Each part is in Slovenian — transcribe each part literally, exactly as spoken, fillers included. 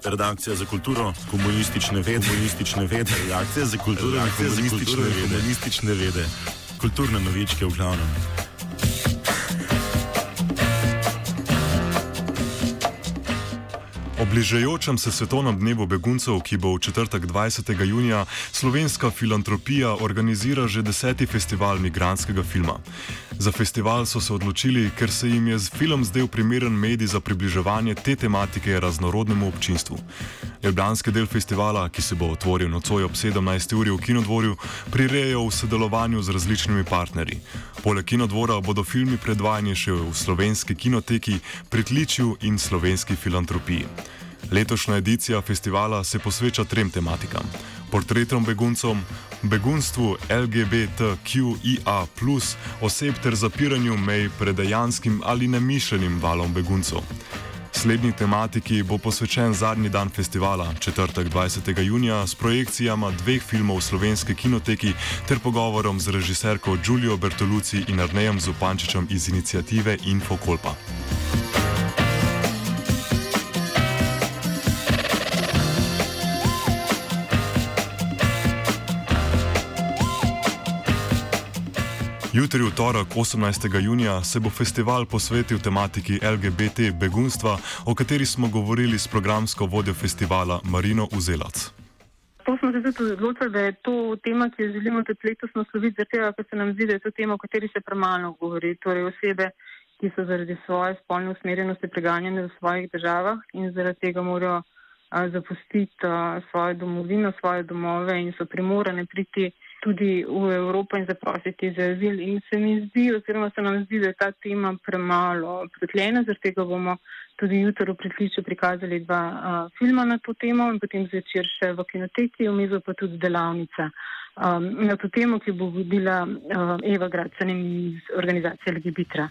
Redakcija za kulturo, komunistične vede, komunistične vede, redakcija za kulturo, komunistične vede, komunistične vede, kulturne novičke v glavnem. Ob bližajočem se svetovnem dnevu beguncev, ki bo v četrtek dvajsetega junija, Slovenska filantropija organizira že deseti festival migrantskega filma. Za festival so se odločili, ker se jim je film zdel primeren medij za približevanje te tematike raznorodnemu občinstvu. Ljubljanski del festivala, ki se bo otvoril nocoj ob sedemnajsti uri v Kinodvorju, prirejajo v sodelovanju z različnimi partnerji. Poleg Kinodvora bodo filmi predvajani še v Slovenski kinoteki, Pritličju in Slovenski filantropiji. Letošnja edicija festivala se posveča trem tematikam: portretom beguncom, begunstvu L G B T Q I A plus, oseb ter zapiranju mej pred dejanskim ali nemišljenim valom beguncev. Slednji tematiki bo posvečen zadnji dan festivala, četrtek dvajsetega junija, s projekcijama dveh filmov v Slovenski kinoteki ter pogovorom z režiserko Giulio Bertolucci in Arnejem Zupančičem iz iniciative Infokolpa. Jutri, v torek, osemnajstega junija, se bo festival posvetil tematiki L G B T begunstva, o kateri smo govorili s programsko vodjo festivala Marino Uzelac. To smo se tudi odločili, da je to tema, ki jo želimo tudi letos nasloviti, zato ker se nam zdi, da je to tema, o kateri se premalo govori. Torej osebe, ki so zaradi svoje spolne usmerjenosti preganjene v svojih državah in zaradi tega morajo a, zapustiti a, svojo domovino, svoje domove in so primorane priti tudi v Evropo in zaprositi za azil. In se mi zdi, oziroma se nam zdi, da je ta tema premalo pretljena, zaradi tega bomo tudi jutri v Pritličju prikazali dva a, filma na to temo in potem zvečer še v kinoteki, vmes pa tudi delavnica a, na to temo, ki bo vodila a, Eva Gracen iz organizacije L G B T.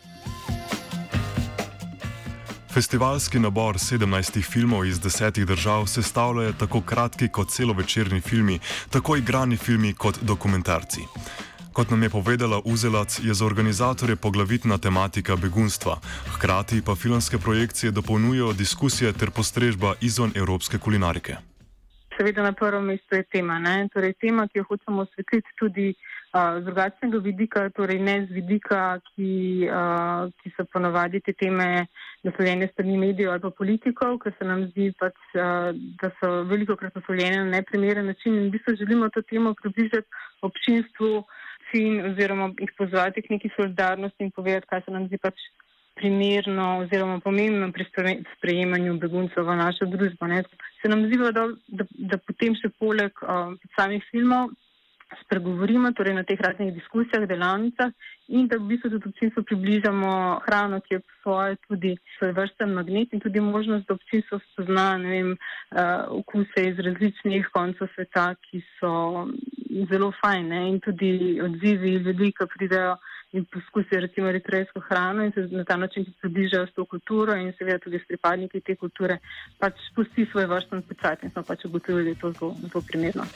Festivalski nabor sedemnajstih filmov iz desetih držav sestavljajo tako kratki kot celovečerni filmi, tako igrani filmi kot dokumentarci. Kot nam je povedala Uzelac, je za organizatorje poglavitna tematika begunstva, hkrati pa filmske projekcije dopolnjujejo diskusije ter postrežba izven evropske kulinarike. Seveda na prvem mestu je tema, ne? Torej tema, ki jo hočemo osvetliti tudi uh, z drugačnega vidika, torej ne z vidika, ki, uh, ki so ponavadi te teme naslovljene strani medijev ali pa politikov, ker se nam zdi pač, uh, da so veliko krat naslovljene na neprimeren način in v bistvu želimo to temo približati občinstvu in oziroma jih pozvati k neki solidarnosti in povedati, kaj se nam zdi pač primerno oziroma pomembno pri sprejemanju beguncev v našo družbo. Ne. Se nam zdi, da, da, da potem še poleg uh, samih filmov spregovorimo, torej na teh raznih diskusijah, delavnicah in da v bistvu tudi občinstvu približamo hrano, ki je po svoje tudi svojevrsten magnet in tudi možnost, da občinstvo spozna, ne vem, uh, okuse iz različnih koncev sveta, ki so zelo fajne in tudi odzivi ljudi, ki pridejo in poskusijo recimo eritrejsko hrano in se na ta način približajo s to kulturo in seveda tudi s pripadniki te kulture pač spusti svoj vrsten pečat in smo pač ugotovili, da je to zelo, zelo primerno.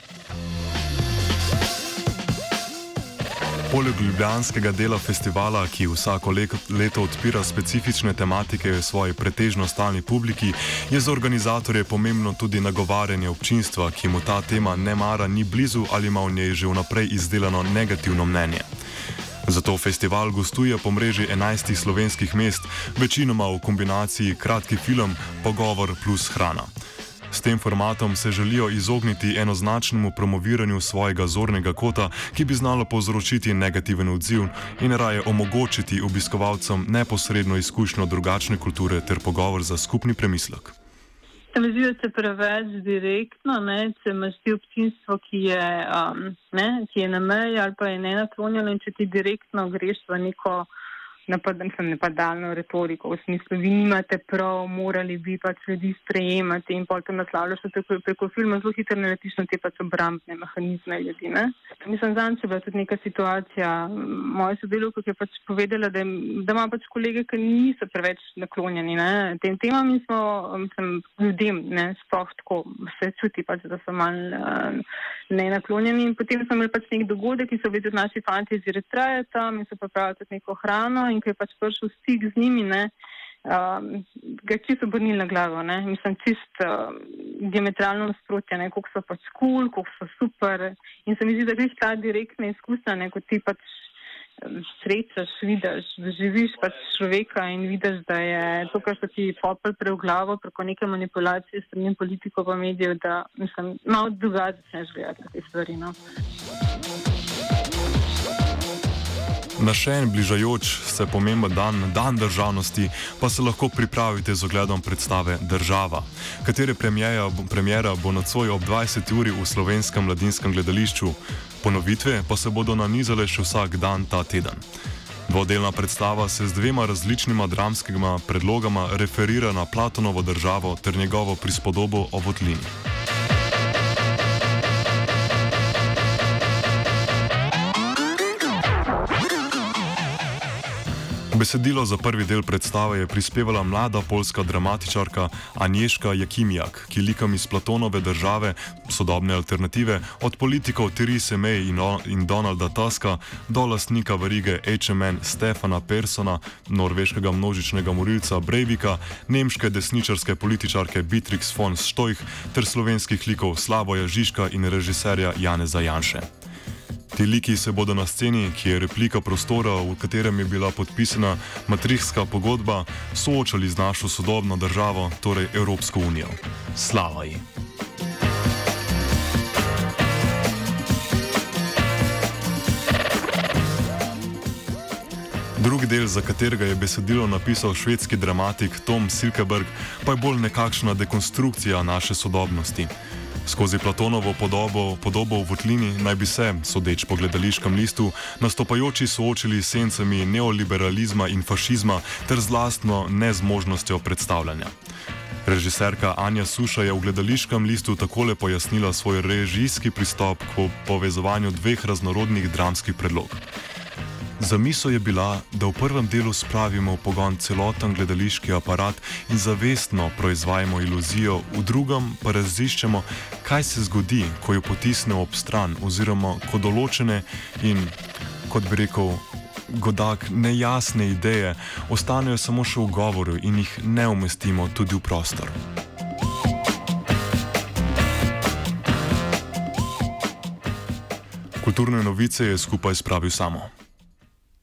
Poleg ljubljanskega dela festivala, ki vsako leto odpira specifične tematike svoji pretežno stalni publiki, je za organizatorje pomembno tudi nagovarjanje občinstva, ki mu ta tema ne mara ni blizu ali ima v njej že vnaprej izdelano negativno mnenje. Zato festival gostuje po mreži enajstih slovenskih mest, večinoma v kombinaciji kratki film, pogovor plus hrana. S tem formatom se želijo izogniti enoznačnemu promoviranju svojega zornega kota, ki bi znalo povzročiti negativen odziv in raje omogočiti obiskovalcem neposredno izkušnjo drugačne kulture ter pogovor za skupni premislek. Zdi se preveč direktno, ne, če imaš ti občinstvo, ki je, um, ne, ki je na meji ali pa je nenaklonjeno in če ti direktno greš v neko napadalno retoriko, v smislu, vi nimate prav, morali bi pač ljudi sprejemati in pol to naslavljaš preko, preko filma, zelo hitro naletiš na te pač obrambne mehanizme ljudi, ne. Mislim, zanj, če bila tudi neka situacija, moja sodelavka, ki je pač povedala, da, da ima pač kolege, ki niso preveč naklonjeni, ne, tem temam in smo, mislim, ljudem, ne, sploh tako se čuti pač, da so malo uh, nenaklonjeni in potem smo imeli pač nek dogodek, ki so bili tudi naši fanti iz Eritreje tam in so pripravili tudi neko hrano in ko je pač prišel stik z njimi, ne, um, ga je čisto obrnili na glavo, ne? Mislim, čisto uh, diametralno nasprotje, ne? Koliko so pač cool, koliko so super in se mi zdi, da greš ta direktna izkušnja, ne? Ko ti pač srečaš, vidiš, doživiš pač človeka in vidiš, da je to, kar so ti popel pre v glavo preko neke manipulacije strani politikov pa medijev, da mislim, malo drugače začneš gledati te stvari, no. Na še en bližajoč se pomemben dan, dan državnosti, pa se lahko pripravite z ogledom predstave Država, katere premiera, premiera bo nocoj ob dvajseti uri v Slovenskem mladinskem gledališču. Ponovitve pa se bodo nanizale še vsak dan ta teden. Dvodelna predstava se z dvema različnima dramskima predlogama referira na Platonovo Državo ter njegovo prispodobo o votlini. Besedilo za prvi del predstave je prispevala mlada poljska dramatičarka Agnieszka Jakimiak, ki likom iz Platonove Države, sodobne alternative, od politikov Therese May in Donalda Tuska do lastnika verige H and M Stefana Persona, norveškega množičnega morilca Breivika, nemške desničarske političarke Beatrix von Storch ter slovenskih likov Slavoja Žižka in režiserja Janeza Janše. Ti liki se bodo na sceni, ki je replika prostora, v katerem je bila podpisana Maastrichtska pogodba, soočali z našo sodobno državo, torej Evropsko unijo. Slava ji! Drugi del, za katerega je besedilo napisal švedski dramatik Tom Silkeberg, pa je bolj nekakšna dekonstrukcija naše sodobnosti. Skozi Platonovo podobo, podobo v votlini naj bi se, sodeč po gledališkem listu, nastopajoči soočili s sencami neoliberalizma in fašizma ter z lastno nezmožnostjo predstavljanja. Režiserka Anja Suša je v gledališkem listu takole pojasnila svoj režijski pristop k povezovanju dveh raznorodnih dramskih predlog. Zamisel je bila, da v prvem delu spravimo v pogon celoten gledališki aparat in zavestno proizvajamo iluzijo, v drugem pa raziščemo, kaj se zgodi, ko jo potisnemo ob stran oziroma ko določene in, kot bi rekel, godak nejasne ideje ostanejo samo še v govoru in jih ne umestimo tudi v prostor. Kulturne novice je skupaj spravil Samo.